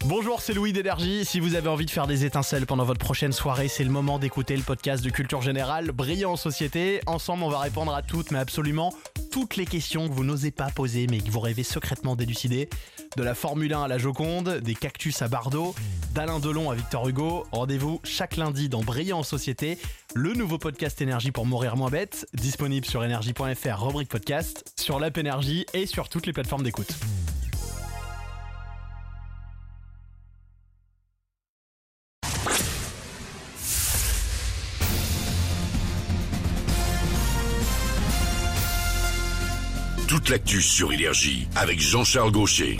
Bonjour, c'est Louis d'Énergie. Si vous avez envie de faire des étincelles pendant votre prochaine soirée, c'est le moment d'écouter le podcast de Culture Générale, Brillant en Société. Ensemble, on va répondre à toutes, mais absolument toutes les questions que vous n'osez pas poser, mais que vous rêvez secrètement d'élucider. De la Formule 1 à la Joconde, des cactus à Bardot, d'Alain Delon à Victor Hugo. Rendez-vous chaque lundi dans Brillant en Société, le nouveau podcast Énergie pour mourir moins bête, disponible sur énergie.fr, rubrique podcast, sur l'app Énergie et sur toutes les plateformes d'écoute. Toute l'actu sur Énergie avec Jean-Charles Gaucher.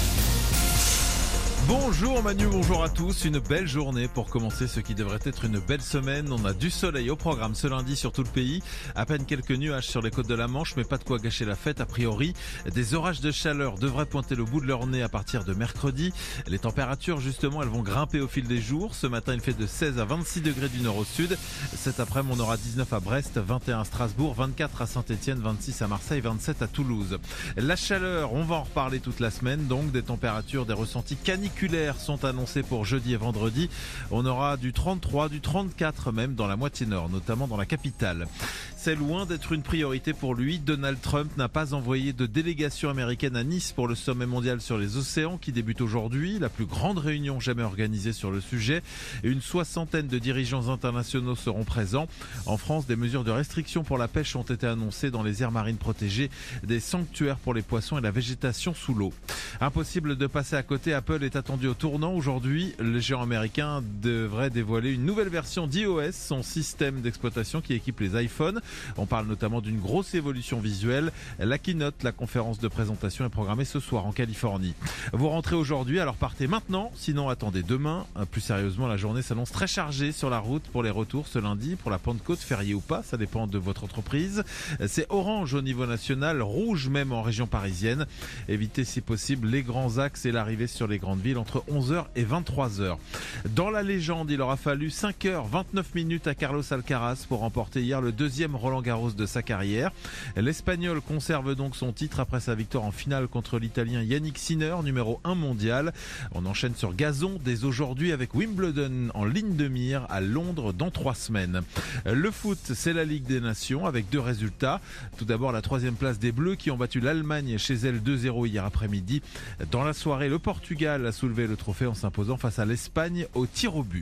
Bonjour Manu, bonjour à tous. Une belle journée pour commencer ce qui devrait être une belle semaine. On a du soleil au programme ce lundi sur tout le pays. À peine quelques nuages sur les côtes de la Manche, mais pas de quoi gâcher la fête a priori. Des orages de chaleur devraient pointer le bout de leur nez à partir de mercredi. Les températures justement, elles vont grimper au fil des jours. Ce matin, il fait de 16 à 26 degrés du nord au sud. Cet après-midi, on aura 19 à Brest, 21 à Strasbourg, 24 à Saint-Etienne, 26 à Marseille, 27 à Toulouse. La chaleur, on va en reparler toute la semaine. Donc des températures, des ressentis caniculaires sont annoncés pour jeudi et vendredi. On aura du 33, du 34 même dans la moitié nord, notamment dans la capitale. C'est loin d'être une priorité pour lui. Donald Trump n'a pas envoyé de délégation américaine à Nice pour le sommet mondial sur les océans qui débute aujourd'hui, la plus grande réunion jamais organisée sur le sujet. Une soixantaine de dirigeants internationaux seront présents. En France, des mesures de restriction pour la pêche ont été annoncées dans les aires marines protégées, des sanctuaires pour les poissons et la végétation sous l'eau. Impossible de passer à côté, Apple est attendu au tournant aujourd'hui. Le géant américain devrait dévoiler une nouvelle version d'iOS, son système d'exploitation qui équipe les iPhones. On parle notamment d'une grosse évolution visuelle. La keynote, la conférence de présentation est programmée ce soir en Californie. Vous rentrez aujourd'hui, alors partez maintenant, sinon attendez demain. Plus sérieusement, la journée s'annonce très chargée sur la route pour les retours ce lundi, pour la Pentecôte, férié ou pas, ça dépend de votre entreprise. C'est orange au niveau national, rouge même en région parisienne. Évitez si possible les grands axes et l'arrivée sur les grandes villes entre 11h et 23h. Dans la légende, il aura fallu 5h29 à Carlos Alcaraz pour remporter hier le deuxième Roland-Garros de sa carrière. L'Espagnol conserve donc son titre après sa victoire en finale contre l'Italien Yannick Sinner, numéro 1 mondial. On enchaîne sur gazon dès aujourd'hui avec Wimbledon en ligne de mire à Londres dans 3 semaines. Le foot, c'est la Ligue des Nations avec 2 résultats. Tout d'abord la 3e place des Bleus qui ont battu l'Allemagne chez elle 2-0 hier après-midi. Dans la soirée, le Portugal a soulevé le trophée en s'imposant face à l'Espagne au tir au but.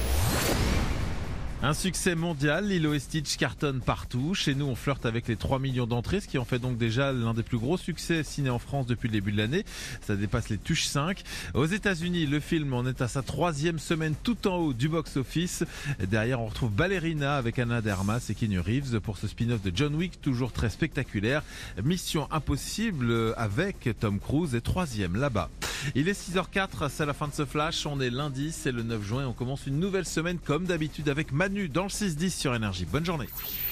Un succès mondial, Lilo et Stitch cartonne partout. Chez nous, on flirte avec les 3 millions d'entrées, ce qui en fait donc déjà l'un des plus gros succès ciné en France depuis le début de l'année. Ça dépasse les Tuches 5. Aux États-Unis, le film en est à sa 3e semaine tout en haut du box-office. Derrière, on retrouve Ballerina avec Anna de Armas et Keanu Reeves pour ce spin-off de John Wick, toujours très spectaculaire. Mission Impossible avec Tom Cruise est 3e là-bas. Il est 6h04, c'est la fin de ce flash. On est lundi, c'est le 9 juin. On commence une nouvelle semaine comme d'habitude avec Manu dans le 6-10 sur Énergie. Bonne journée.